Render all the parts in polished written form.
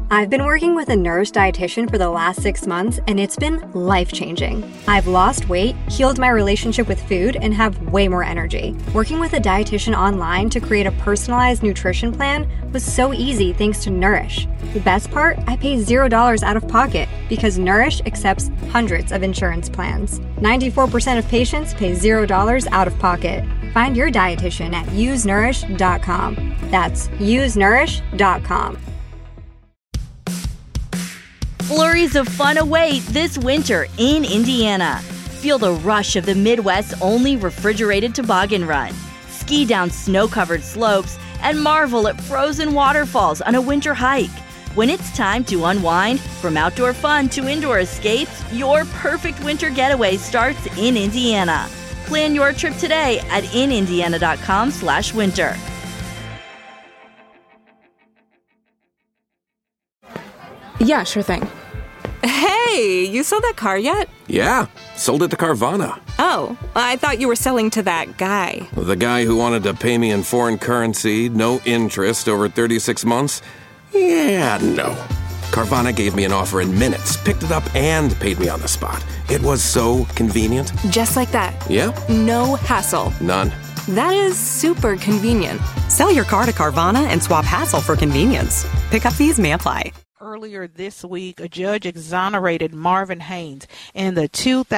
I've been working with a Nourish dietitian for the last 6 months, and it's been life-changing. I've lost weight, healed my relationship with food, and have way more energy. Working with a dietitian online to create a personalized nutrition plan was so easy thanks to Nourish. The best part? I pay $0 out of pocket because Nourish accepts hundreds of insurance plans. 94% of patients pay $0 out of pocket. Find your dietitian at usenourish.com. That's usenourish.com. Flurries of fun await this winter in Indiana. Feel the rush of the Midwest's only refrigerated toboggan run. Ski down snow-covered slopes and marvel at frozen waterfalls on a winter hike. When it's time to unwind, from outdoor fun to indoor escapes, your perfect winter getaway starts in Indiana. Plan your trip today at inindiana.com/winter. Yeah, sure thing. Hey, you sold that car yet? Yeah, sold it to Carvana. Oh, I thought you were selling to that guy. The guy who wanted to pay me in foreign currency, no interest, over 36 months? Yeah, no. Carvana gave me an offer in minutes, picked it up, and paid me on the spot. It was so convenient. Just like that. Yeah? No hassle. None. That is super convenient. Sell your car to Carvana and swap hassle for convenience. Pickup fees may apply. Earlier this week, a judge exonerated Marvin Haynes in the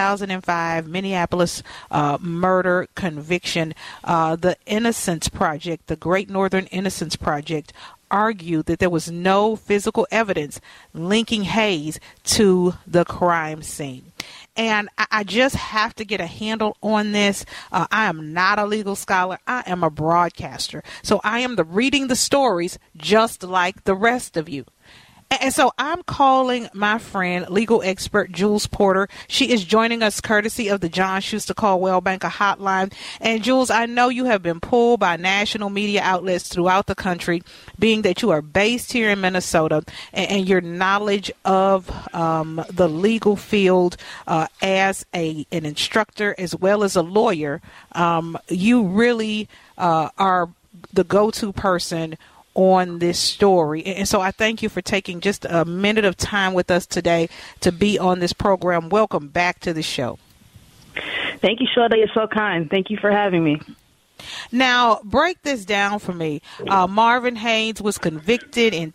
2005 Minneapolis murder conviction. The Innocence Project, the Great Northern Innocence Project, argued that there was no physical evidence linking Hayes to the crime scene. And I just have to get a handle on this. I am not a legal scholar. I am a broadcaster. So I am reading the stories just like the rest of you. And so I'm calling my friend, legal expert Jules Porter. She is joining us courtesy of the John Schuster Coldwell Banker hotline. And Jules, I know you have been pulled by national media outlets throughout the country, being that you are based here in Minnesota, and your knowledge of the legal field as an instructor as well as a lawyer. You really are the go-to person on this story. And so I thank you for taking just a minute of time with us today to be on this program. Welcome back to the show. Thank you, Shawda. You're so kind. Thank you for having me. Now, break this down for me. Marvin Haynes was convicted in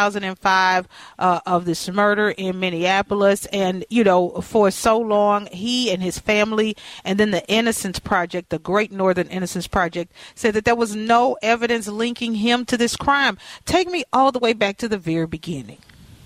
2005 of this murder in Minneapolis. And, you know, for so long, he and his family and then the Innocence Project, the Great Northern Innocence Project, said that there was no evidence linking him to this crime. Take me all the way back to the very beginning.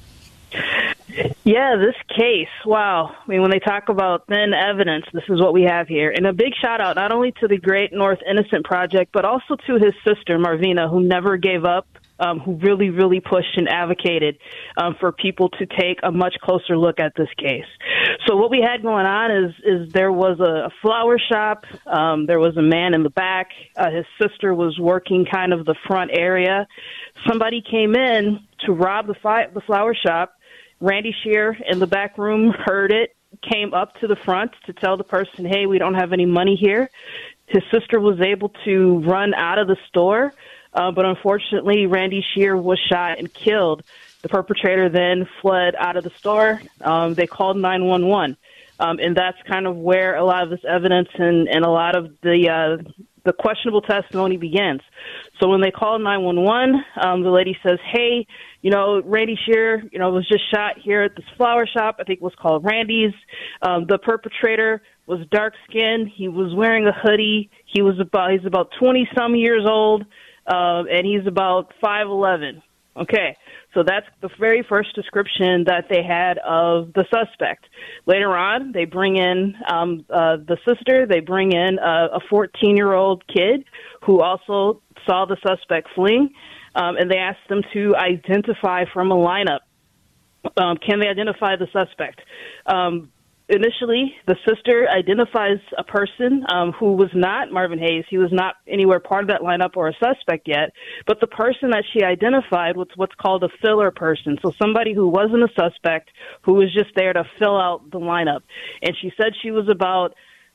Yeah, this case, wow. I mean, when they talk about thin evidence, this is what we have here. And a big shout out not only to the Great North Innocent Project, but also to his sister, Marvina, who never gave up, who really, really pushed and advocated for people to take a much closer look at this case. So what we had going on is there was a flower shop. There was a man in the back. His sister was working kind of the front area. Somebody came in to rob the flower shop. Randy Shear in the back room heard it, came up to the front to tell the person, hey, we don't have any money here. His sister was able to run out of the store, but unfortunately, Randy Shear was shot and killed. The perpetrator then fled out of the store. They called 911, and that's kind of where a lot of this evidence and a lot of the questionable testimony begins. So when they called 911, the lady says, hey, you know, Randy Shear, you know, was just shot here at this flower shop. I think it was called Randy's. The perpetrator was dark-skinned. He was wearing a hoodie. He's about 20-some years old, and he's about 5'11". Okay, so that's the very first description that they had of the suspect. Later on, they bring in the sister. They bring in a 14-year-old kid who also saw the suspect fleeing, and they asked them to identify from a lineup. Can they identify the suspect? Initially, the sister identifies a person who was not Marvin Hayes. He was not anywhere part of that lineup or a suspect yet. But the person that she identified was what's called a filler person. So somebody who wasn't a suspect, who was just there to fill out the lineup. And she said she was about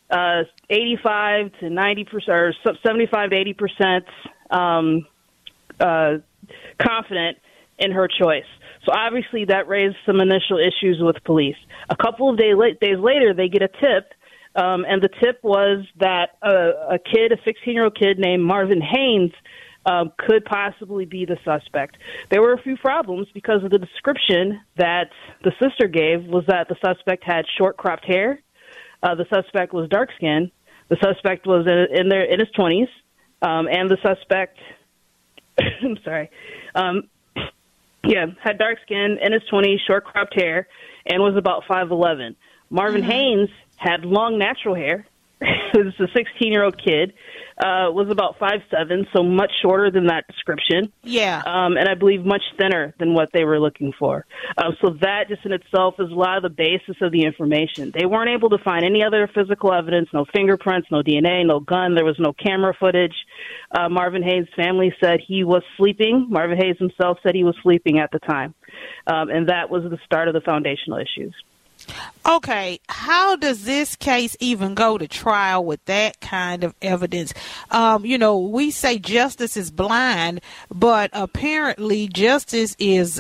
85 to 90%, or 75 to 80% confident in her choice. So obviously that raised some initial issues with police. A couple of days later, they get a tip, and the tip was that a 16-year-old kid named Marvin Haynes could possibly be the suspect. There were a few problems because of the description that the sister gave was that the suspect had short cropped hair, the suspect was dark-skinned, the suspect was in his 20s, and the suspect, I'm sorry, had dark skin, in his 20s, short cropped hair, and was about 5'11". Marvin Haynes had long natural hair. He was a 16-year-old kid, was about 5'7", so much shorter than that description. Yeah. And I believe much thinner than what they were looking for. So that just in itself is a lot of the basis of the information. They weren't able to find any other physical evidence, no fingerprints, no DNA, no gun. There was no camera footage. Marvin Hayes' family said he was sleeping. Marvin Hayes himself said he was sleeping at the time. And that was the start of the foundational issues. Okay, how does this case even go to trial with that kind of evidence? We say justice is blind, but apparently justice is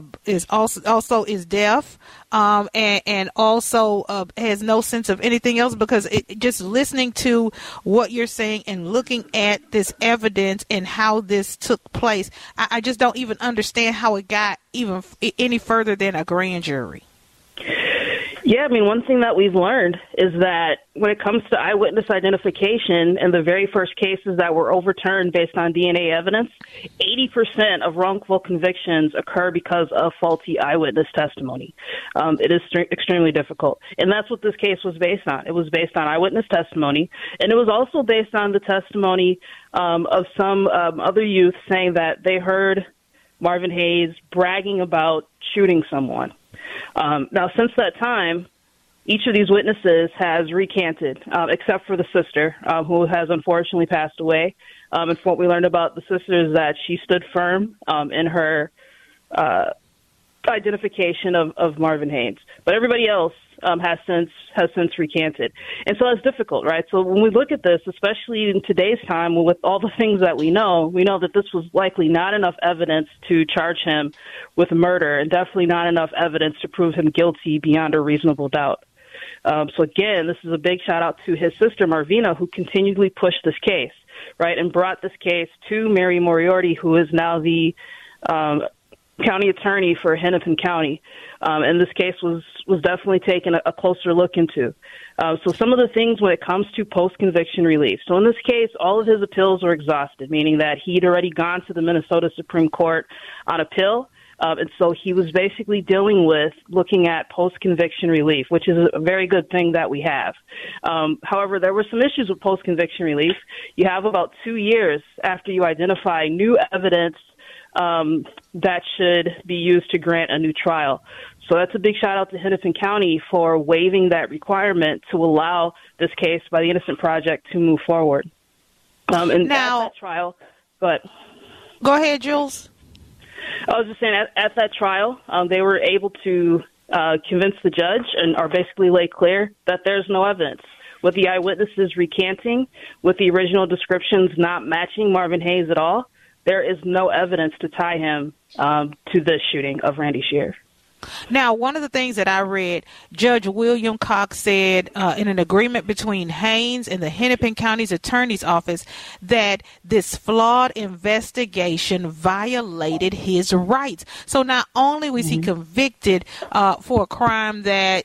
also deaf, and also has no sense of anything else, because just listening to what you're saying and looking at this evidence and how this took place, I just don't even understand how it got even any further than a grand jury. Yeah, I mean, one thing that we've learned is that when it comes to eyewitness identification and the very first cases that were overturned based on DNA evidence, 80% of wrongful convictions occur because of faulty eyewitness testimony. It is extremely difficult. And that's what this case was based on. It was based on eyewitness testimony, and it was also based on the testimony of some other youth saying that they heard Marvin Hayes bragging about shooting someone. Now, since that time, each of these witnesses has recanted, except for the sister, who has unfortunately passed away. And from what we learned about the sister is that she stood firm in her identification of Marvin Hayes. But everybody else has since recanted. And so it's difficult, right? So when we look at this, especially in today's time, with all the things that we know that this was likely not enough evidence to charge him with murder, and definitely not enough evidence to prove him guilty beyond a reasonable doubt. So again, this is a big shout out to his sister, Marvina, who continually pushed this case, right, and brought this case to Mary Moriarty, who is now the county attorney for Hennepin County. And this case was definitely taken a closer look into. So some of the things when it comes to post-conviction relief. So in this case, all of his appeals were exhausted, meaning that he'd already gone to the Minnesota Supreme Court on appeal. And so he was basically dealing with looking at post-conviction relief, which is a very good thing that we have. However, there were some issues with post-conviction relief. You have about 2 years after you identify new evidence that should be used to grant a new trial. So that's a big shout out to Hennepin County for waiving that requirement to allow this case by the Innocent Project to move forward. And now, at that trial, go ahead, Jules. I was just saying, at that trial, they were able to convince the judge or basically lay clear that there's no evidence. With the eyewitnesses recanting, with the original descriptions not matching Marvin Hayes at all, there is no evidence to tie him to the shooting of Randy Shear. Now, one of the things that I read, Judge William Cox said in an agreement between Haynes and the Hennepin County's Attorney's Office that this flawed investigation violated his rights. So not only was he convicted for a crime that,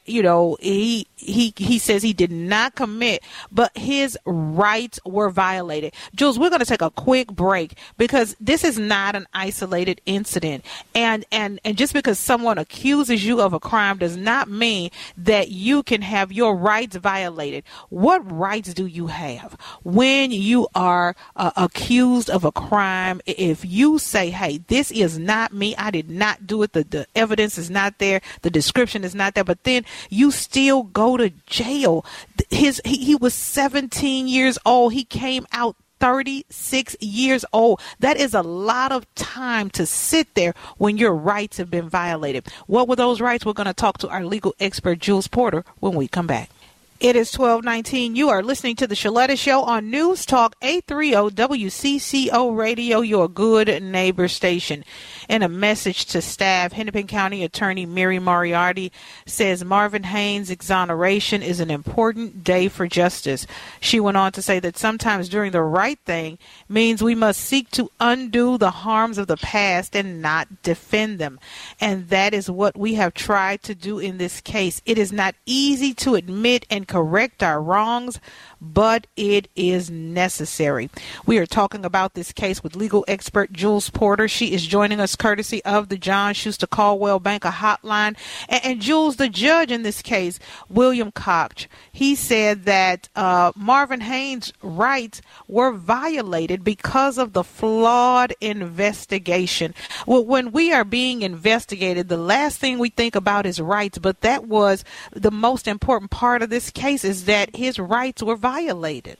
he says he did not commit, but his rights were violated. Jules, we're going to take a quick break because this is not an isolated incident. And just because someone accuses you of a crime does not mean that you can have your rights violated. What rights do you have when you are accused of a crime? If you say, hey, this is not me, I did not do it, the evidence is not there, the description is not there, but then you still go to jail. He was 17 years old. He came out 36 years old. That is a lot of time to sit there when your rights have been violated. What were those rights? We're going to talk to our legal expert, Jules Porter, when we come back. It is 12:19. You are listening to the Shaletta Show on News Talk 830 WCCO Radio, your good neighbor station. In a message to staff, Hennepin County Attorney Mary Moriarty says Marvin Haynes' exoneration is an important day for justice. She went on to say that sometimes doing the right thing means we must seek to undo the harms of the past and not defend them. And that is what we have tried to do in this case. It is not easy to admit and correct our wrongs, but it is necessary. We are talking about this case with legal expert Jules Porter. She is joining us courtesy of the John Schuster Caldwell Banker Hotline. And Jules, the judge in this case, William Koch, he said that Marvin Haynes' rights were violated because of the flawed investigation. Well, when we are being investigated, the last thing we think about is rights, but that was the most important part of this case, is that his rights were violated.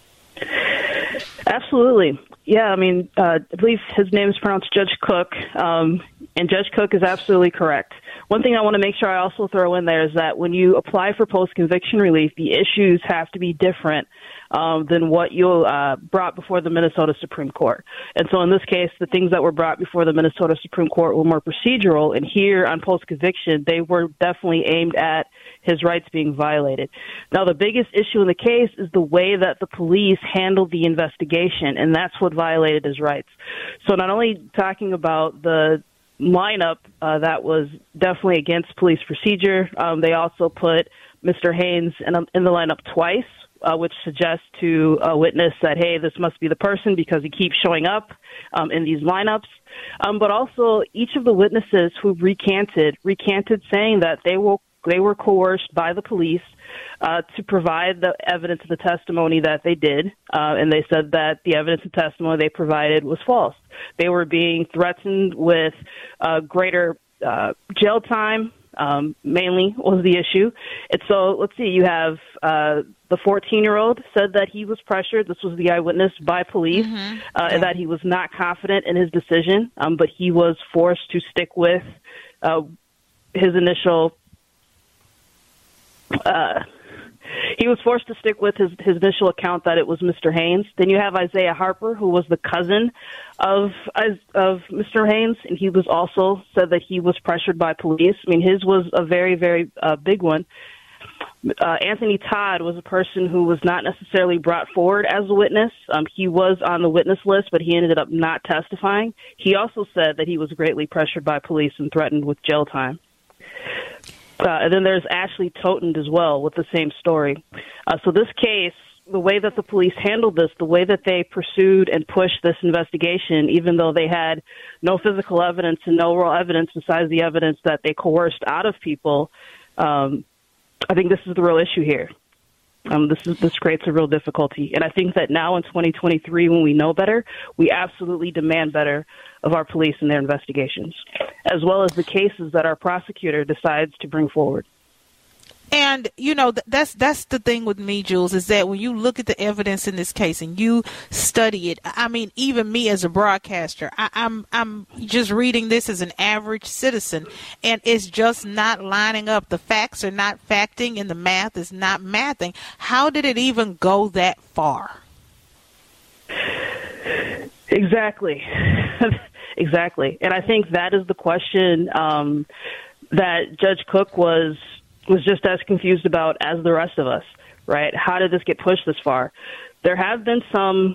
Absolutely. Yeah, I mean, I believe his name is pronounced Judge Cook, and Judge Cook is absolutely correct. One thing I want to make sure I also throw in there is that when you apply for post-conviction relief, the issues have to be different than what you brought before the Minnesota Supreme Court. And so in this case, the things that were brought before the Minnesota Supreme Court were more procedural, and here on post-conviction, they were definitely aimed at his rights being violated. Now, the biggest issue in the case is the way that the police handled the investigation, and that's what violated his rights. So not only talking about the lineup that was definitely against police procedure, they also put Mr. Haynes in the lineup twice, which suggests to a witness that, hey, this must be the person because he keeps showing up in these lineups. But also each of the witnesses who recanted saying that they were coerced by the police to provide the evidence of the testimony that they did, and they said that the evidence and testimony they provided was false. They were being threatened with greater jail time, mainly was the issue. And so let's see, you have the 14-year-old said that he was pressured. This was the eyewitness by police, and that he was not confident in his decision, but he was forced to stick with his initial initial account that it was Mr. Haynes. Then you have Isaiah Harper, who was the cousin of Mr. Haynes, and he was also said that he was pressured by police. I mean, his was a very, very big one. Anthony Todd was a person who was not necessarily brought forward as a witness. He was on the witness list, but he ended up not testifying. He also said that he was greatly pressured by police and threatened with jail time. And then there's Ashley Toten as well with the same story. So this case, the way that the police handled this, the way that they pursued and pushed this investigation, even though they had no physical evidence and no raw evidence besides the evidence that they coerced out of people, I think this is the real issue here. This creates a real difficulty. And I think that now in 2023, when we know better, we absolutely demand better of our police in their investigations, as well as the cases that our prosecutor decides to bring forward. And, you know, that's the thing with me, Jules, is that when you look at the evidence in this case and you study it, I mean, even me as a broadcaster, I'm just reading this as an average citizen, and it's just not lining up. The facts are not facting and the math is not mathing. How did it even go that far? Exactly. Exactly. And I think that is the question that Judge Cook was just as confused about as the rest of us, right? How did this get pushed this far? There have been some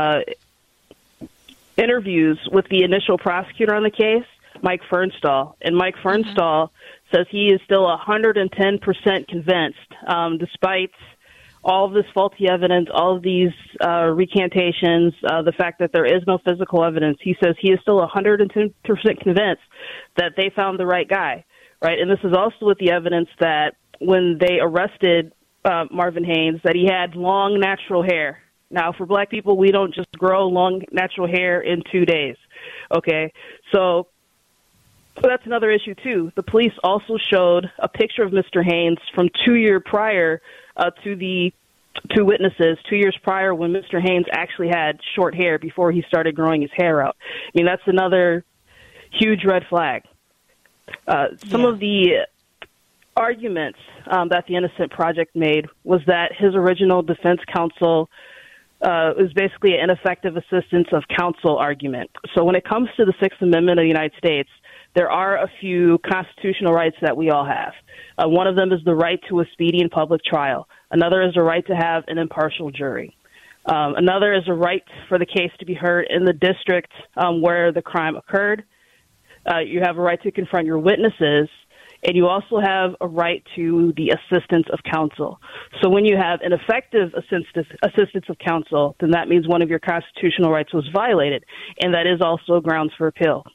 interviews with the initial prosecutor on the case, Mike Fernstall, and Mike Fernstall says he is still 110% convinced, despite all of this faulty evidence, all of these recantations, the fact that there is no physical evidence. He says he is still 110% convinced that they found the right guy. Right, and this is also with the evidence that when they arrested Marvin Haynes, that he had long natural hair. Now, for black people, we don't just grow long natural hair in 2 days. Okay, so that's another issue too. The police also showed a picture of Mr. Haynes from 2 years prior to the two witnesses, 2 years prior when Mr. Haynes actually had short hair before he started growing his hair out. I mean, that's another huge red flag. Some of the arguments that the Innocent Project made was that his original defense counsel is basically an ineffective assistance of counsel argument. So when it comes to the Sixth Amendment of the United States, there are a few constitutional rights that we all have. One of them is the right to a speedy and public trial. Another is the right to have an impartial jury. Another is a right for the case to be heard in the district where the crime occurred. You have a right to confront your witnesses, and you also have a right to the assistance of counsel. So when you have an effective assistance of counsel, then that means one of your constitutional rights was violated, and that is also grounds for appeal.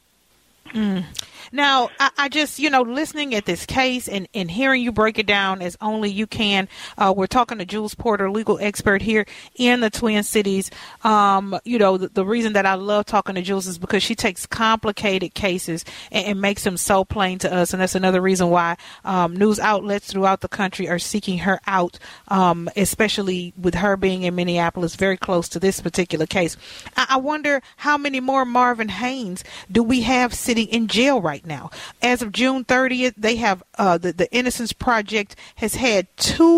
Now, I just, listening at this case and hearing you break it down as only you can, we're talking to Jules Porter, legal expert here in the Twin Cities. The reason that I love talking to Jules is because she takes complicated cases and makes them so plain to us. And that's another reason why news outlets throughout the country are seeking her out, especially with her being in Minneapolis, very close to this particular case. I wonder how many more Marvin Haynes do we have sitting in jail right now. As of June 30th, they have the Innocence Project has had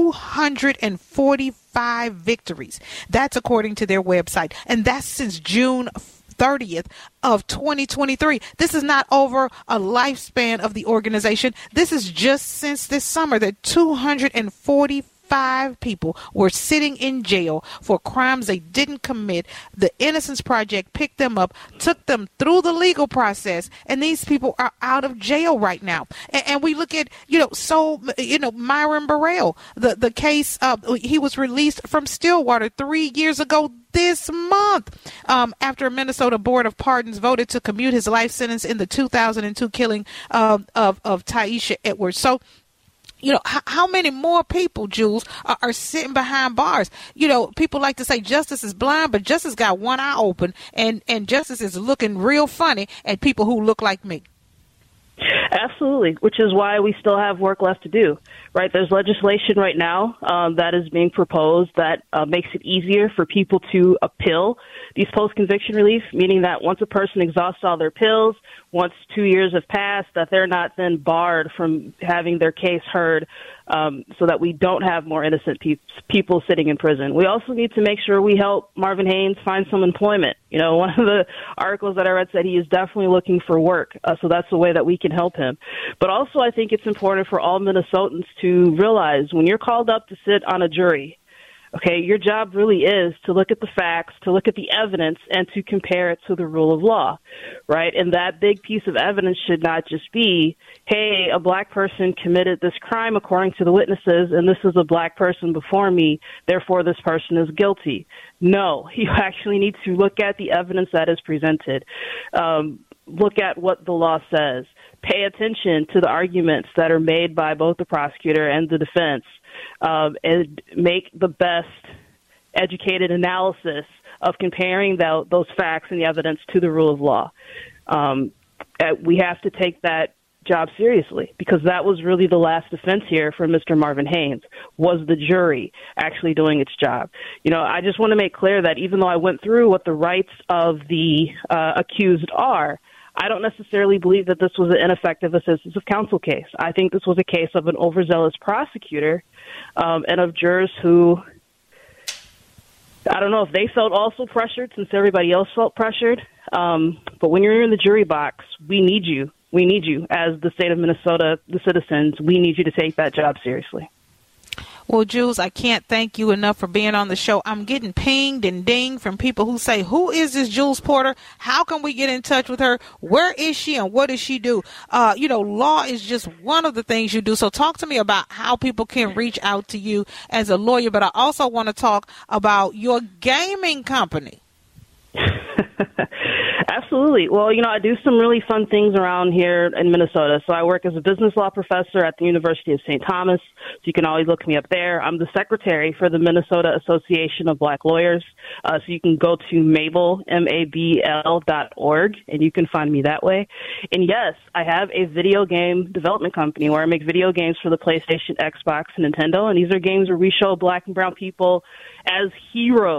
245 victories. That's according to their website, and that's since June 30th of 2023. This is not over a lifespan of the organization. This is just since this summer that 245 people were sitting in jail for crimes they didn't commit. The Innocence Project picked them up, took them through the legal process, and these people are out of jail right now. And we look at, Myron Burrell, the case, he was released from Stillwater 3 years ago this month after a Minnesota Board of Pardons voted to commute his life sentence in the 2002 killing of Tyisha Edwards. So, how many more people, Jules, are sitting behind bars? People like to say justice is blind, but justice got one eye open, and justice is looking real funny at people who look like me. Absolutely, which is why we still have work left to do, right? There's legislation right now that is being proposed that makes it easier for people to appeal these post-conviction relief, meaning that once a person exhausts all their appeals, once 2 years have passed, that they're not then barred from having their case heard, so that we don't have more innocent people sitting in prison. We also need to make sure we help Marvin Haynes find some employment. One of the articles that I read said he is definitely looking for work, so that's the way that we can help him. But also I think it's important for all Minnesotans to realize when you're called up to sit on a jury, okay, your job really is to look at the facts, to look at the evidence, and to compare it to the rule of law, right? And that big piece of evidence should not just be, hey, a black person committed this crime according to the witnesses, and this is a black person before me, therefore this person is guilty. No, you actually need to look at the evidence that is presented. Look at what the law says. Pay attention to the arguments that are made by both the prosecutor and the defense. And make the best educated analysis of comparing those facts and the evidence to the rule of law. We have to take that job seriously because that was really the last defense here for Mr. Marvin Haynes, was the jury actually doing its job. I just want to make clear that even though I went through what the rights of the accused are, I don't necessarily believe that this was an ineffective assistance of counsel case. I think this was a case of an overzealous prosecutor and of jurors who, I don't know if they felt also pressured since everybody else felt pressured. But when you're in the jury box, we need you. We need you as the state of Minnesota, the citizens. We need you to take that job seriously. Well, Jules, I can't thank you enough for being on the show. I'm getting pinged and dinged from people who say, who is this Jules Porter? How can we get in touch with her? Where is she and what does she do? Law is just one of the things you do. So talk to me about how people can reach out to you as a lawyer. But I also want to talk about your gaming company. Absolutely. Well, I do some really fun things around here in Minnesota. So I work as a business law professor at the University of St. Thomas. So you can always look me up there. I'm the secretary for the Minnesota Association of Black Lawyers. So you can go to Mabl, MABL.org, and you can find me that way. And yes, I have a video game development company where I make video games for the PlayStation, Xbox, and Nintendo. And these are games where we show black and brown people as heroes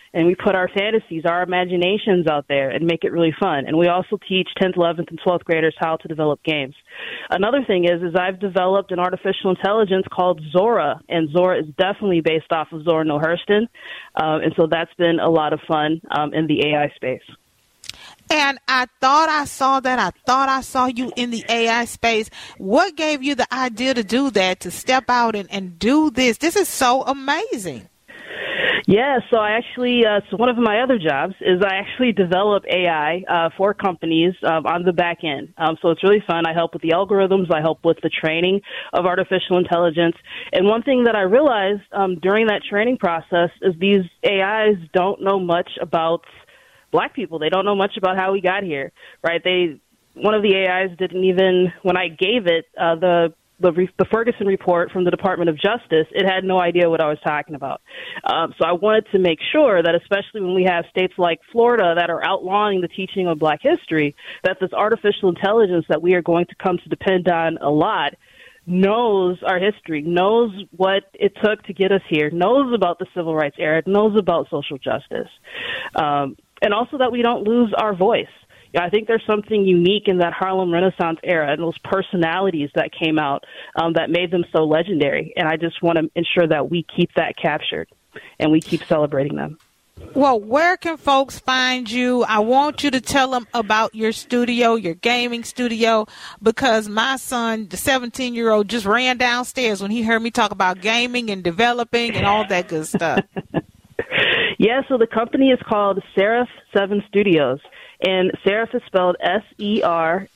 and we put our fantasies, our imaginations out there and make it really fun. And we also teach 10th, 11th, and 12th graders how to develop games. Another thing is I've developed an artificial intelligence called Zora, and Zora is definitely based off of Zora Neale Hurston. And so that's been a lot of fun in the AI space. And I thought I saw that. I thought I saw you in the AI space. What gave you the idea to do that, to step out and do this? This is so amazing. Yeah, so I actually, so one of my other jobs is I actually develop AI for companies on the back end. So it's really fun. I help with the algorithms. I help with the training of artificial intelligence. And one thing that I realized during that training process is these AIs don't know much about Black people. They don't know much about how we got here, right? One of the AIs didn't even, when I gave it the Ferguson report from the Department of Justice, it had no idea what I was talking about. So I wanted to make sure that, especially when we have states like Florida that are outlawing the teaching of Black history, that this artificial intelligence that we are going to come to depend on a lot knows our history, knows what it took to get us here, knows about the civil rights era, knows about social justice, and also that we don't lose our voice. Yeah, I think there's something unique in that Harlem Renaissance era and those personalities that came out that made them so legendary. And I just want to ensure that we keep that captured and we keep celebrating them. Well, where can folks find you? I want you to tell them about your studio, your gaming studio, because my son, the 17-year-old, just ran downstairs when he heard me talk about gaming and developing and all that good stuff. Yeah, so the company is called Seraph 7 Studios, and Seraph is spelled Seraph,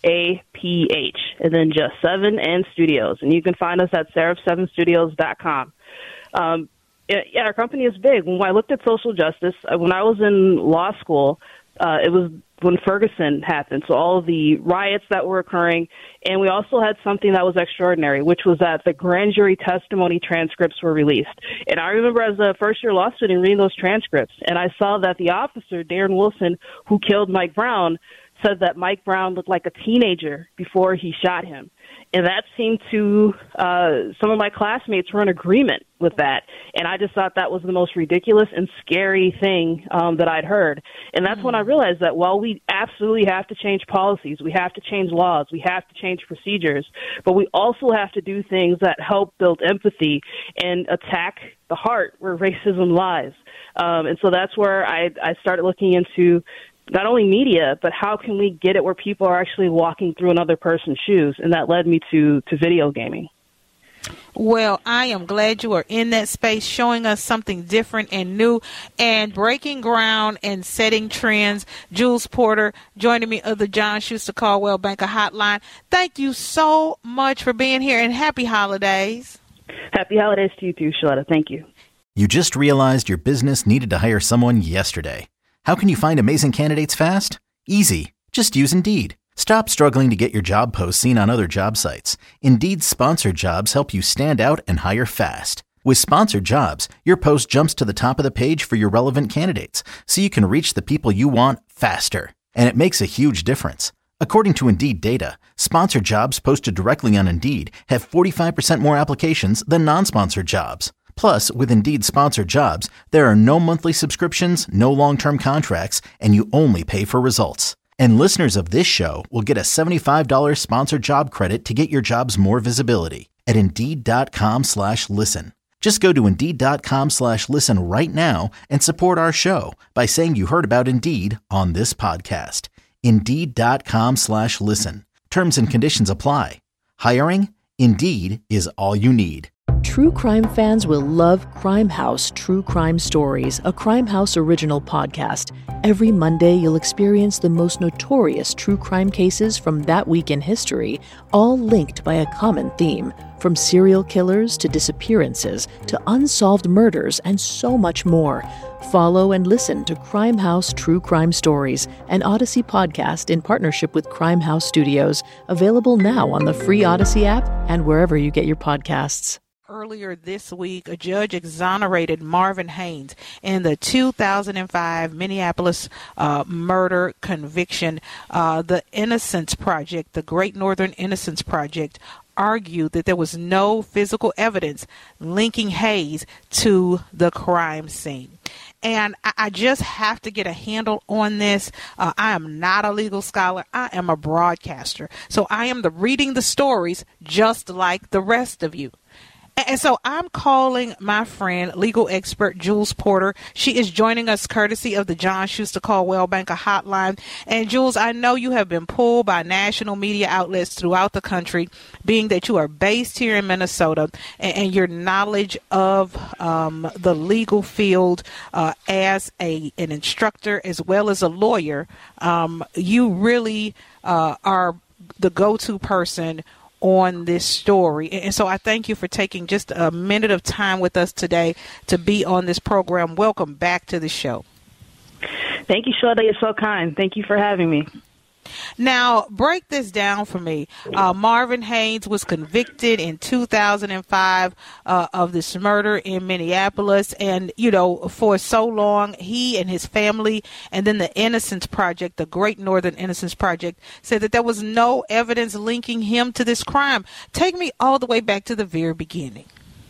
and then just 7 and Studios. And you can find us at seraph7studios.com. Yeah, our company is big. When I looked at social justice, when I was in law school, it was when Ferguson happened, so all of the riots that were occurring, and we also had something that was extraordinary, which was that the grand jury testimony transcripts were released. And I remember as a first-year law student reading those transcripts, and I saw that the officer, Darren Wilson, who killed Mike Brown, said that Mike Brown looked like a teenager before he shot him. And that seemed to, some of my classmates were in agreement with that. And I just thought that was the most ridiculous and scary thing that I'd heard. And that's when I realized that while we absolutely have to change policies, we have to change laws, we have to change procedures, but we also have to do things that help build empathy and attack the heart where racism lies. And so that's where I started looking into not only media, but how can we get it where people are actually walking through another person's shoes? And that led me to video gaming. Well, I am glad you are in that space, showing us something different and new and breaking ground and setting trends. Jules Porter joining me of the John Schuster Caldwell Banker Hotline. Thank you so much for being here, and happy holidays. Happy holidays to you too, Shaletta. Thank you. You just realized your business needed to hire someone yesterday. How can you find amazing candidates fast? Easy. Just use Indeed. Stop struggling to get your job posts seen on other job sites. Indeed's sponsored jobs help you stand out and hire fast. With sponsored jobs, your post jumps to the top of the page for your relevant candidates, so you can reach the people you want faster. And it makes a huge difference. According to Indeed data, sponsored jobs posted directly on Indeed have 45% more applications than non-sponsored jobs. Plus, with Indeed sponsored jobs, there are no monthly subscriptions, no long-term contracts, and you only pay for results. And listeners of this show will get a $75 sponsored job credit to get your jobs more visibility at Indeed.com/listen. Just go to Indeed.com/listen right now and support our show by saying you heard about Indeed on this podcast. Indeed.com/listen. Terms and conditions apply. Hiring? Indeed is all you need. True crime fans will love Crime House True Crime Stories, a Crime House original podcast. Every Monday, you'll experience the most notorious true crime cases from that week in history, all linked by a common theme. From serial killers to disappearances to unsolved murders and so much more. Follow and listen to Crime House True Crime Stories, an Odyssey podcast in partnership with Crime House Studios, available now on the free Odyssey app and wherever you get your podcasts. Earlier this week, a judge exonerated Marvin Haynes in the 2005 Minneapolis murder conviction. The Innocence Project, the Great Northern Innocence Project, argued that there was no physical evidence linking Hayes to the crime scene. And I just have to get a handle on this. I am not a legal scholar. I am a broadcaster. So I am reading the stories just like the rest of you. And so I'm calling my friend, legal expert Jules Porter. She is joining us courtesy of the John Schuster Caldwell Banker Hotline. And Jules, I know you have been pulled by national media outlets throughout the country, being that you are based here in Minnesota, and your knowledge of the legal field as an instructor as well as a lawyer, you really are the go-to person on this story. And so I thank you for taking just a minute of time with us today to be on this program. Welcome back to the show. Thank you, Shweta. You're so kind. Thank you for having me. Now, break this down for me. Marvin Haynes was convicted in 2005 of this murder in Minneapolis. And, for so long, he and his family and then the Innocence Project, the Great Northern Innocence Project, said that there was no evidence linking him to this crime. Take me all the way back to the very beginning.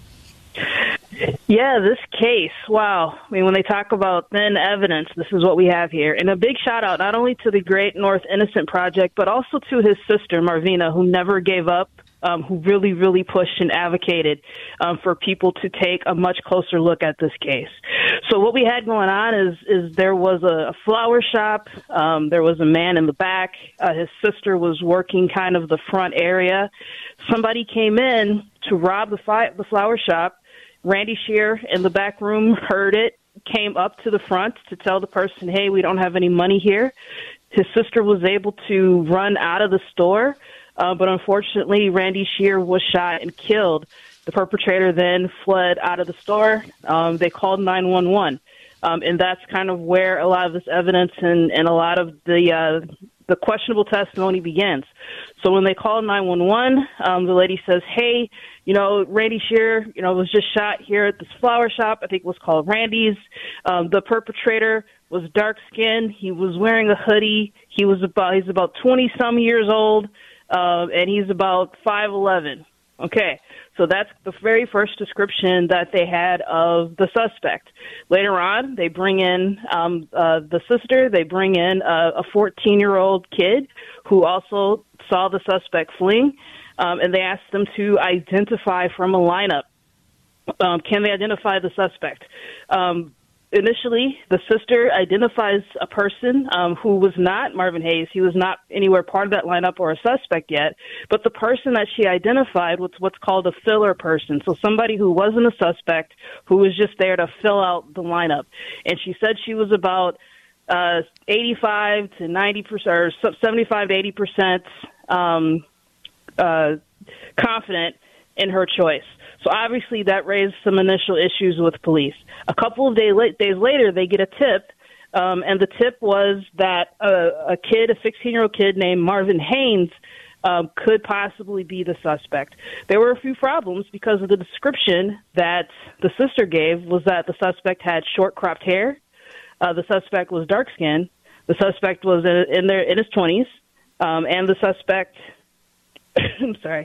Yeah, this case, wow. I mean, when they talk about thin evidence, this is what we have here. And a big shout out not only to the Great North Innocent Project, but also to his sister, Marvina, who never gave up, who really, really pushed and advocated for people to take a much closer look at this case. So what we had going on is there was a flower shop. There was a man in the back. His sister was working kind of the front area. Somebody came in to rob the flower shop. Randy Shear in the back room heard it, came up to the front to tell the person, hey, we don't have any money here. His sister was able to run out of the store, but unfortunately, Randy Shear was shot and killed. The perpetrator then fled out of the store. They called 911, and that's kind of where a lot of this evidence and a lot of the questionable testimony begins. So when they called 911, the lady says, hey, Randy Shear, was just shot here at this flower shop. I think it was called Randy's. The perpetrator was dark-skinned. He was wearing a hoodie. He's about 20-some years old, and he's about 5'11". Okay, so that's the very first description that they had of the suspect. Later on, they bring in the sister. They bring in a 14-year-old kid who also saw the suspect fleeing, and they asked them to identify from a lineup. Can they identify the suspect? Initially, the sister identifies a person who was not Marvin Hayes. He was not anywhere part of that lineup or a suspect yet. But the person that she identified was what's called a filler person. So somebody who wasn't a suspect, who was just there to fill out the lineup. And she said she was about 85 to 90%, or 75 to 80% confident in her choice. So obviously that raised some initial issues with police. A couple of days later, they get a tip, and the tip was that a 16-year-old kid named Marvin Haynes could possibly be the suspect. There were a few problems because of the description that the sister gave was that the suspect had short cropped hair, the suspect was dark-skinned, the suspect was in his 20s, and the suspect, I'm sorry,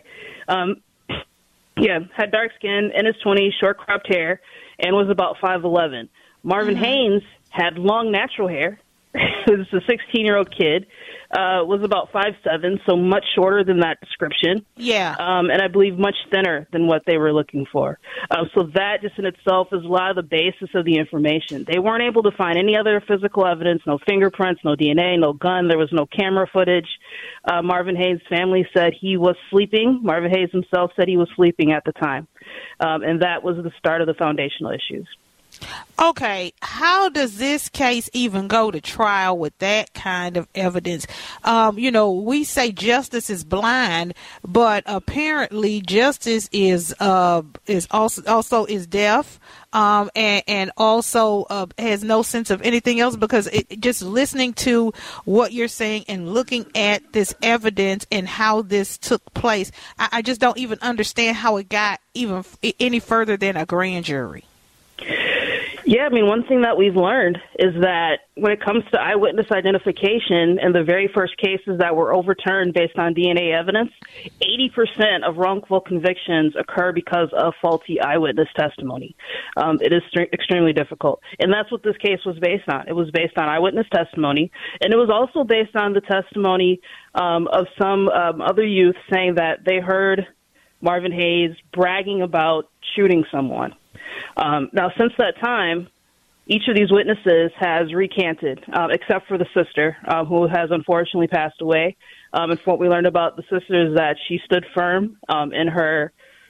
had dark skin, in his 20s, short cropped hair, and was about 5'11". Marvin Haynes had long natural hair. He was a 16-year-old kid, was about 5'7", so much shorter than that description. Yeah. And I believe much thinner than what they were looking for. So that just in itself is a lot of the basis of the information. They weren't able to find any other physical evidence, no fingerprints, no DNA, no gun. There was no camera footage. Marvin Hayes' family said he was sleeping. Marvin Hayes himself said he was sleeping at the time. And that was the start of the foundational issues. Okay, how does this case even go to trial with that kind of evidence? We say justice is blind, but apparently justice is also is deaf, and also has no sense of anything else, because just listening to what you're saying and looking at this evidence and how this took place, I just don't even understand how it got even any further than a grand jury. Yeah, I mean, one thing that we've learned is that when it comes to eyewitness identification and the very first cases that were overturned based on DNA evidence, 80% of wrongful convictions occur because of faulty eyewitness testimony. It is extremely difficult. And that's what this case was based on. It was based on eyewitness testimony, and it was also based on the testimony of some other youth saying that they heard Marvin Hayes bragging about shooting someone. Now, since that time, each of these witnesses has recanted, except for the sister, who has unfortunately passed away. And from what we learned about the sister is that she stood firm in her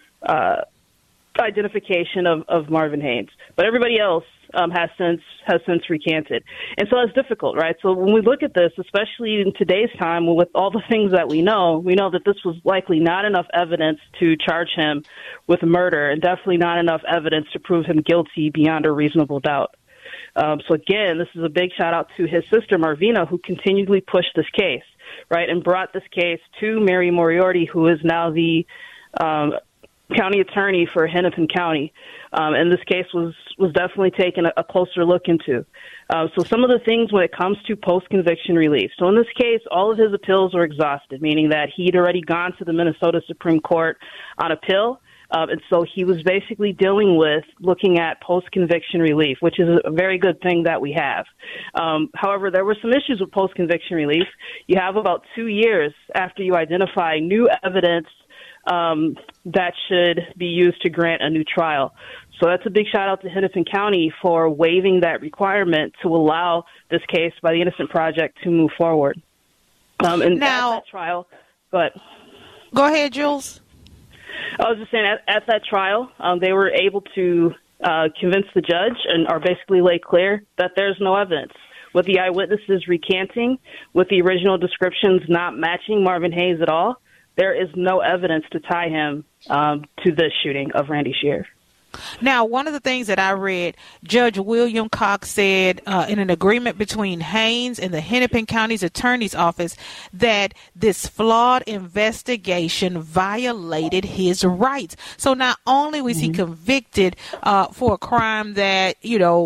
identification of Marvin Hayes. But everybody else has since recanted. And so that's difficult, right? So when we look at this, especially in today's time with all the things that we know that this was likely not enough evidence to charge him with murder, and definitely not enough evidence to prove him guilty beyond a reasonable doubt. So again, this is a big shout out to his sister, Marvina, who continually pushed this case, right, and brought this case to Mary Moriarty, who is now the county attorney for Hennepin County. And this case was definitely taken a closer look into. So some of the things when it comes to post-conviction relief. So in this case, all of his appeals were exhausted, meaning that he'd already gone to the Minnesota Supreme Court on appeal. And so he was basically dealing with looking at post-conviction relief, which is a very good thing that we have. However, there were some issues with post-conviction relief. You have about 2 years after you identify new evidence that should be used to grant a new trial. So that's a big shout out to Hennepin County for waiving that requirement to allow this case by the Innocent Project to move forward. And now, at that trial, go ahead, Jules. I was just saying, at that trial, they were able to convince the judge and are basically lay clear that there's no evidence. With the eyewitnesses recanting, with the original descriptions not matching Marvin Hayes at all, there is no evidence to tie him to the shooting of Randy Shear. Now, one of the things that I read, Judge William Cox said in an agreement between Haynes and the Hennepin County's Attorney's Office that this flawed investigation violated his rights. So not only was he convicted for a crime that,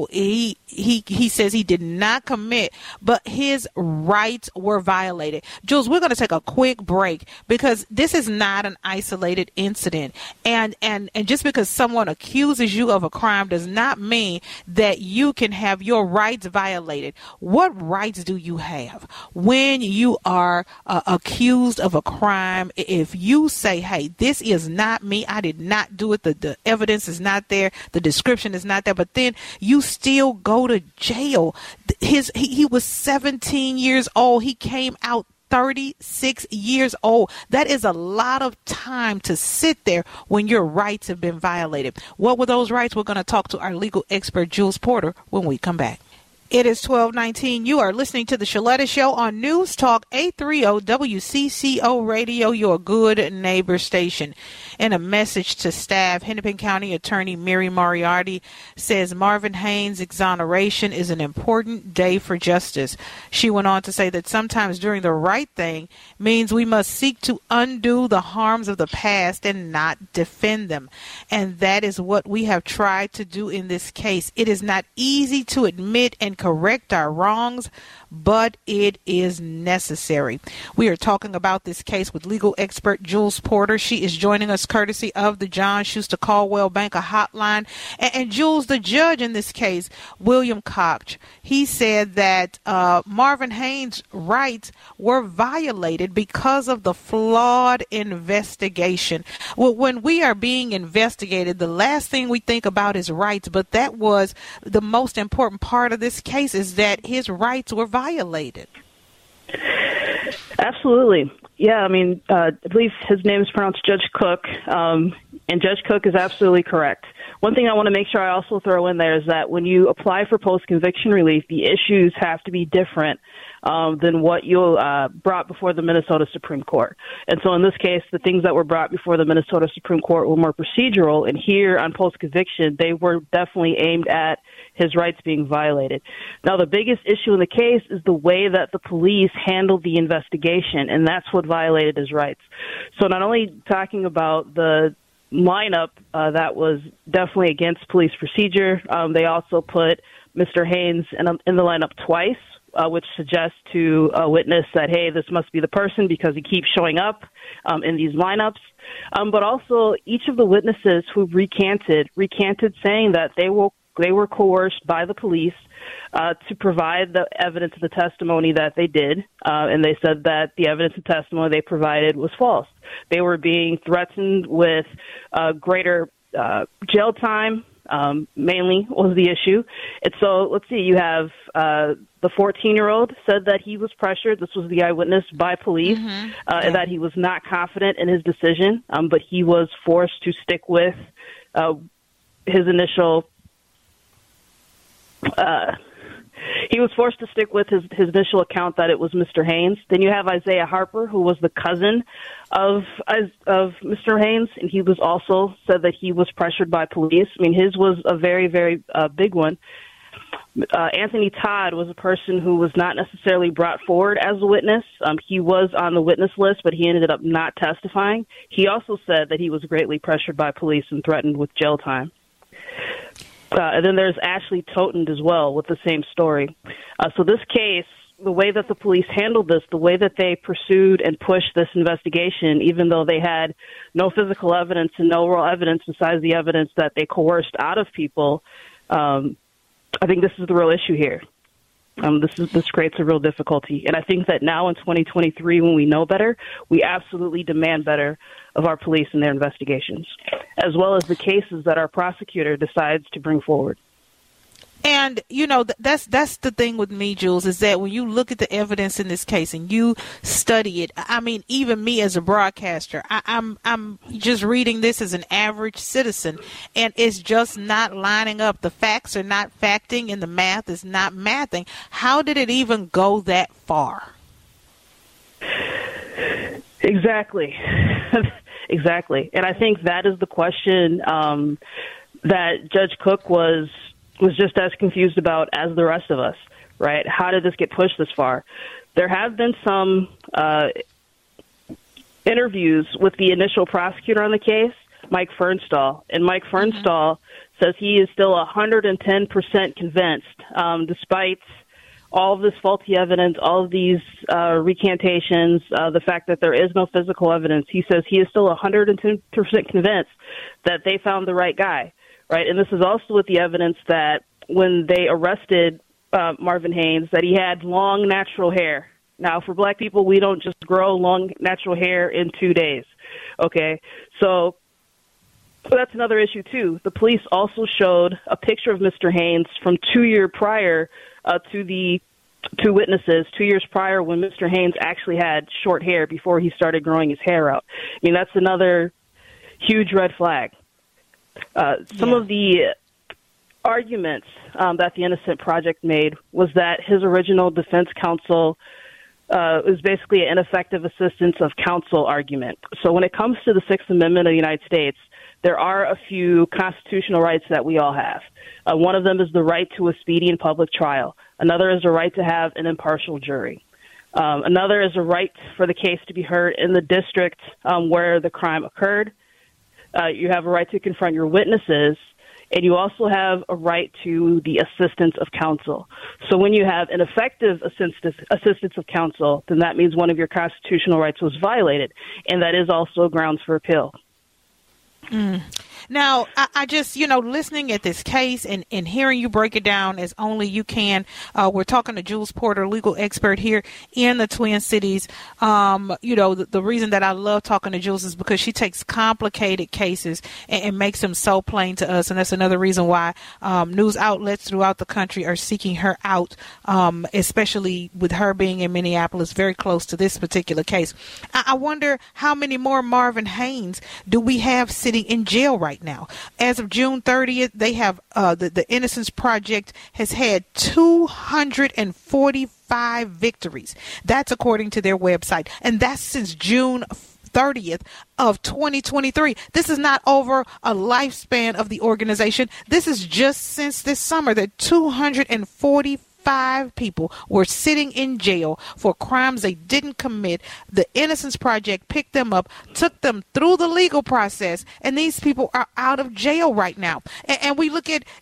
he says he did not commit, but his rights were violated. Jules, we're going to take a quick break because this is not an isolated incident. And just because someone accuses you of a crime does not mean that you can have your rights violated. What rights do you have when you are accused of a crime? If you say, hey, this is not me, I did not do it, the evidence is not there, the description is not there, but then you still go to jail. He was 17 years old. He came out 36 years old. That is a lot of time to sit there when your rights have been violated. What were those rights? We're going to talk to our legal expert, Jules Porter, when we come back. It is 12:19. You are listening to the Shaletta Show on News Talk 830 WCCO Radio, your good neighbor station. In a message to staff, Hennepin County Attorney Mary Moriarty says Marvin Haynes' exoneration is an important day for justice. She went on to say that sometimes doing the right thing means we must seek to undo the harms of the past and not defend them. And that is what we have tried to do in this case. It is not easy to admit and correct our wrongs, but it is necessary. We are talking about this case with legal expert Jules Porter. She is joining us courtesy of the John Schuster Caldwell Banker Hotline. And Jules, the judge in this case, William Cox, he said that Marvin Haynes' rights were violated because of the flawed investigation. Well, when we are being investigated, the last thing we think about is rights, but that was the most important part of this case, is that his rights were violated. Absolutely. Yeah, I mean, I believe his name is pronounced Judge Cook, and Judge Cook is absolutely correct. One thing I want to make sure I also throw in there is that when you apply for post-conviction relief, the issues have to be different than what you brought before the Minnesota Supreme Court. And so in this case, the things that were brought before the Minnesota Supreme Court were more procedural, and here on post-conviction, they were definitely aimed at his rights being violated. Now, the biggest issue in the case is the way that the police handled the investigation, and that's what violated his rights. So not only talking about the lineup that was definitely against police procedure. They also put Mr. Haynes in the lineup twice, which suggests to a witness that, hey, this must be the person because he keeps showing up in these lineups. But also, each of the witnesses who recanted saying that they were coerced by the police to provide the evidence of the testimony that they did, and they said that the evidence and testimony they provided was false. They were being threatened with greater jail time, mainly was the issue. And so, let's see, you have the 14-year-old said that he was pressured. This was the eyewitness by police, and that he was not confident in his decision, but he was forced to stick with his initial initial account that it was Mr. Haynes. Then you have Isaiah Harper, who was the cousin of Mr. Haynes, and he was also said that he was pressured by police. I mean, his was a very, very big one. Anthony Todd was a person who was not necessarily brought forward as a witness. He was on the witness list, but he ended up not testifying. He also said that he was greatly pressured by police and threatened with jail time. And then there's Ashley Toten as well with the same story. So this case, the way that the police handled this, the way that they pursued and pushed this investigation, even though they had no physical evidence and no real evidence besides the evidence that they coerced out of people, I think this is the real issue here. This creates a real difficulty. And I think that now in 2023, when we know better, we absolutely demand better of our police in their investigations, as well as the cases that our prosecutor decides to bring forward. And, you know, that's the thing with me, Jules, is that when you look at the evidence in this case and you study it, I mean, even me as a broadcaster, I'm just reading this as an average citizen, and it's just not lining up. The facts are not facting and the math is not mathing. How did it even go that far? Exactly. Exactly. And I think that is the question that Judge Cook was just as confused about as the rest of us, right? How did this get pushed this far? There have been some interviews with the initial prosecutor on the case, Mike Fernstall, and Mike Fernstall says he is still 110% convinced, despite all of this faulty evidence, all of these recantations, the fact that there is no physical evidence. He says he is still 110% convinced that they found the right guy. Right, and this is also with the evidence that when they arrested Marvin Haynes, that he had long natural hair. Now, for black people, we don't just grow long natural hair in 2 days. Okay, so that's another issue too. The police also showed a picture of Mr. Haynes from 2 years prior to the two witnesses, 2 years prior when Mr. Haynes actually had short hair before he started growing his hair out. I mean, that's another huge red flag. Some of the arguments that the Innocent Project made was that his original defense counsel was basically an ineffective assistance of counsel argument. So when it comes to the Sixth Amendment of the United States, there are a few constitutional rights that we all have. One of them is the right to a speedy and public trial. Another is the right to have an impartial jury. Another is a right for the case to be heard in the district where the crime occurred. You have a right to confront your witnesses, and you also have a right to the assistance of counsel. So when you have an effective assistance of counsel, then that means one of your constitutional rights was violated, and that is also grounds for appeal. Now, I just, listening at this case and hearing you break it down as only you can, we're talking to Jules Porter, legal expert here in the Twin Cities. The reason that I love talking to Jules is because she takes complicated cases and makes them so plain to us. And that's another reason why news outlets throughout the country are seeking her out, especially with her being in Minneapolis, very close to this particular case. I wonder how many more Marvin Haynes do we have sitting in jail right now. As of June 30th, they have the Innocence Project has had 245 victories. That's according to their website. And that's since June 30th of 2023. This is not over a lifespan of the organization. This is just since this summer that 245 5 people were sitting in jail for crimes they didn't commit. The Innocence Project picked them up, took them through the legal process, and these people are out of jail right now. And we look at,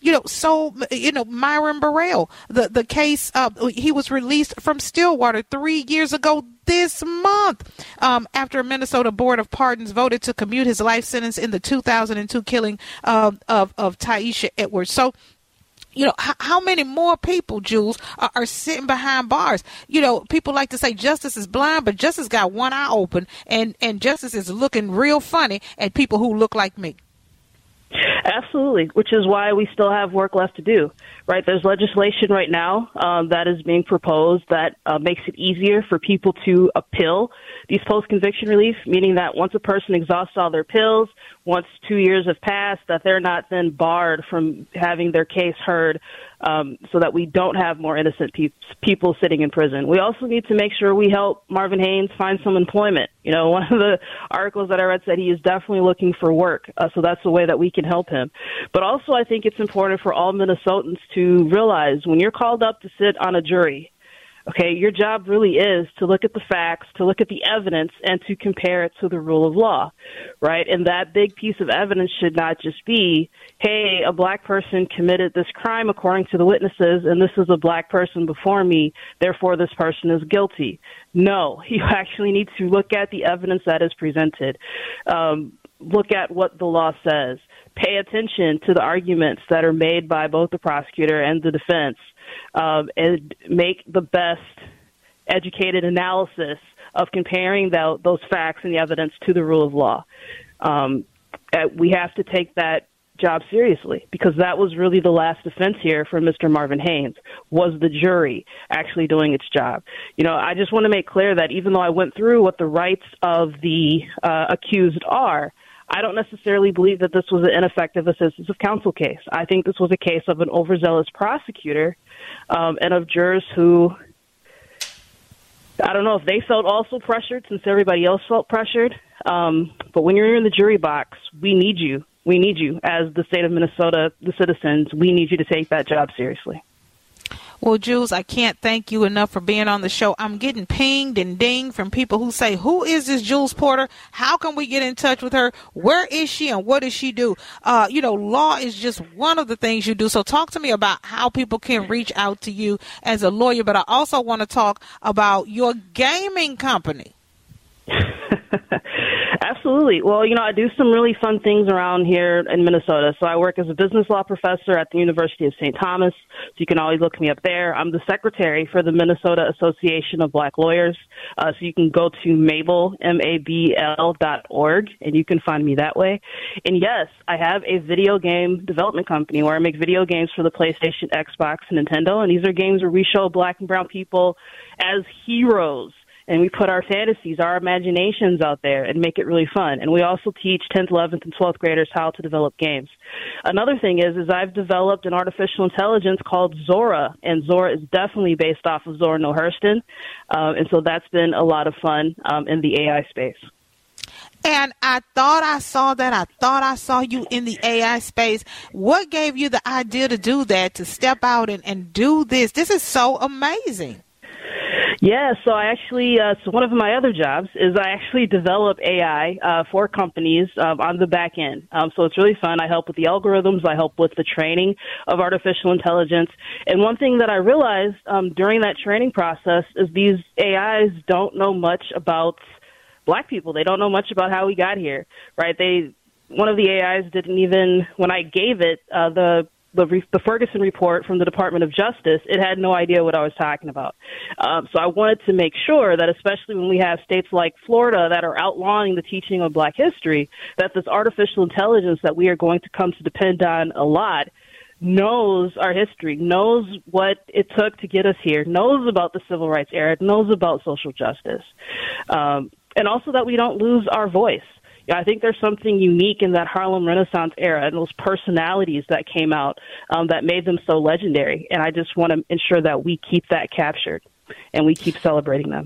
Myron Burrell, the case, he was released from Stillwater 3 years ago this month after a Minnesota Board of Pardons voted to commute his life sentence in the 2002 killing of Taisha Edwards. So, how many more people, Jules, are sitting behind bars? People like to say justice is blind, but justice got one eye open, and justice is looking real funny at people who look like me. Absolutely, which is why we still have work left to do, right? There's legislation right now that is being proposed that makes it easier for people to appeal these post-conviction relief, meaning that once a person exhausts all their appeals, once 2 years have passed, that they're not then barred from having their case heard, so that we don't have more innocent people sitting in prison. We also need to make sure we help Marvin Haynes find some employment. One of the articles that I read said he is definitely looking for work, so that's the way that we can help him. But also I think it's important for all Minnesotans to realize when you're called up to sit on a jury, okay, your job really is to look at the facts, to look at the evidence, and to compare it to the rule of law, right? And that big piece of evidence should not just be, hey, a black person committed this crime according to the witnesses, and this is a black person before me, therefore this person is guilty. No, you actually need to look at the evidence that is presented. Look at what the law says. Pay attention to the arguments that are made by both the prosecutor and the defense. And make the best educated analysis of comparing those facts and the evidence to the rule of law. We have to take that job seriously because that was really the last defense here for Mr. Marvin Haynes, was the jury actually doing its job. I just want to make clear that even though I went through what the rights of the accused are, I don't necessarily believe that this was an ineffective assistance of counsel case. I think this was a case of an overzealous prosecutor and of jurors who, I don't know if they felt also pressured since everybody else felt pressured. But when you're in the jury box, we need you. We need you as the state of Minnesota, the citizens. We need you to take that job seriously. Well, Jules, I can't thank you enough for being on the show. I'm getting pinged and dinged from people who say, who is this Jules Porter? How can we get in touch with her? Where is she and what does she do? Law is just one of the things you do. So talk to me about how people can reach out to you as a lawyer. But I also want to talk about your gaming company. Absolutely. Well, I do some really fun things around here in Minnesota. So I work as a business law professor at the University of St. Thomas. So you can always look me up there. I'm the secretary for the Minnesota Association of Black Lawyers. So you can go to mabl.org and you can find me that way. And yes, I have a video game development company where I make video games for the PlayStation, Xbox, and Nintendo. And these are games where we show black and brown people as heroes. And we put our fantasies, our imaginations out there and make it really fun. And we also teach 10th, 11th, and 12th graders how to develop games. Another thing is I've developed an artificial intelligence called Zora, and Zora is definitely based off of Zora Neale Hurston. And so that's been a lot of fun in the AI space. And I thought I saw that. I thought I saw you in the AI space. What gave you the idea to do that, to step out and do this? This is so amazing. Yeah, so I actually, so one of my other jobs is I actually develop AI for companies on the back end. So it's really fun. I help with the algorithms. I help with the training of artificial intelligence. And one thing that I realized during that training process is these AIs don't know much about black people. They don't know much about how we got here, right? One of the AIs didn't even, when I gave it the Ferguson report from the Department of Justice, it had no idea what I was talking about. So I wanted to make sure that, especially when we have states like Florida that are outlawing the teaching of black history, that this artificial intelligence that we are going to come to depend on a lot knows our history, knows what it took to get us here, knows about the civil rights era, knows about social justice, and also that we don't lose our voice. I think there's something unique in that Harlem Renaissance era and those personalities that came out that made them so legendary. And I just want to ensure that we keep that captured and we keep celebrating them.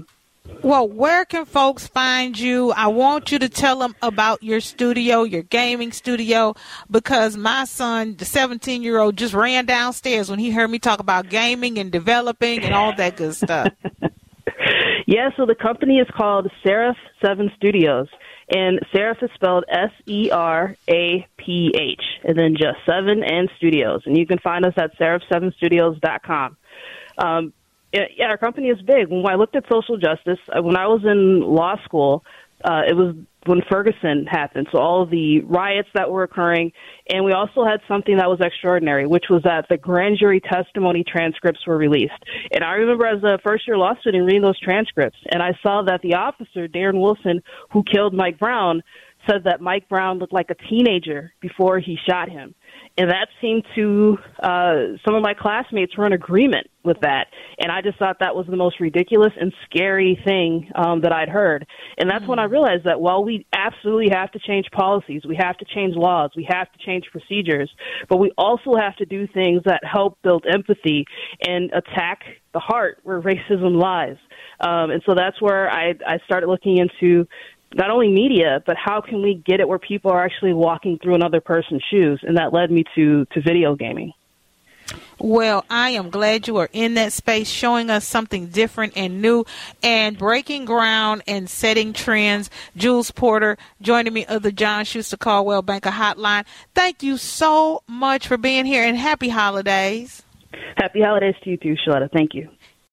Well, where can folks find you? I want you to tell them about your studio, your gaming studio, because my son, the 17-year-old, just ran downstairs when he heard me talk about gaming and developing and all that good stuff. Yeah, so the company is called Seraph 7 Studios, and Seraph is spelled Seraph, and then just 7 and Studios. And you can find us at seraph7studios.com. Yeah, our company is big. When I looked at social justice, when I was in law school, it was when Ferguson happened, so all of the riots that were occurring, and we also had something that was extraordinary, which was that the grand jury testimony transcripts were released. And I remember as a first-year law student reading those transcripts, and I saw that the officer, Darren Wilson, who killed Mike Brown, said that Mike Brown looked like a teenager before he shot him. And that seemed to, some of my classmates were in agreement with that. And I just thought that was the most ridiculous and scary thing that I'd heard. And that's when I realized that while we absolutely have to change policies, we have to change laws, we have to change procedures, but we also have to do things that help build empathy and attack the heart where racism lies. And so that's where I started looking into not only media, but how can we get it where people are actually walking through another person's shoes? And that led me to video gaming. Well, I am glad you are in that space, showing us something different and new and breaking ground and setting trends. Jules Porter joining me of the John Schuster Caldwell Banker Hotline. Thank you so much for being here, and happy holidays. Happy holidays to you too, Shaletta. Thank you.